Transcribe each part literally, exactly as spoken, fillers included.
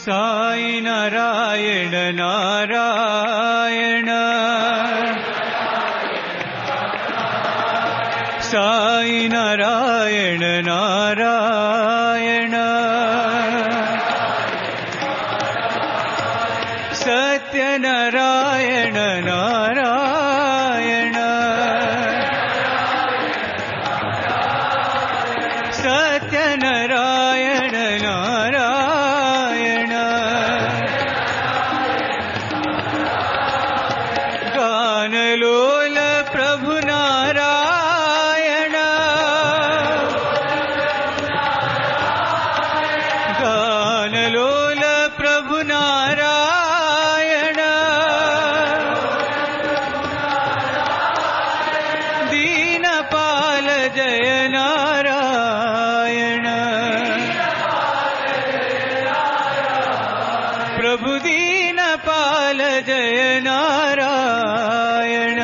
Sai Narayan Narayan Sai Narayan Narayan Satya Narayan Narayan Satya Narayan Narayan गानलोल Prabhu Narayan गानलोल Prabhu Narayan Dinpal Jai Narayan Prabhu Dinpal Jai Narayan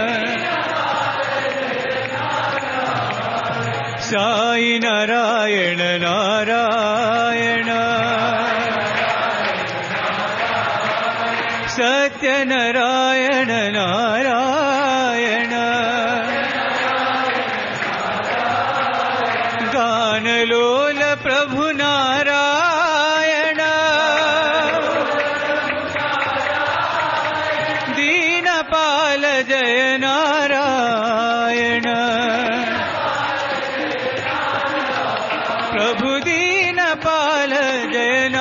Sai Narayan Narayan Satya Narayan Narayan गानलोल Prabhu Narayan Dinpal Jai Narayan Prabhu Dinpal Jai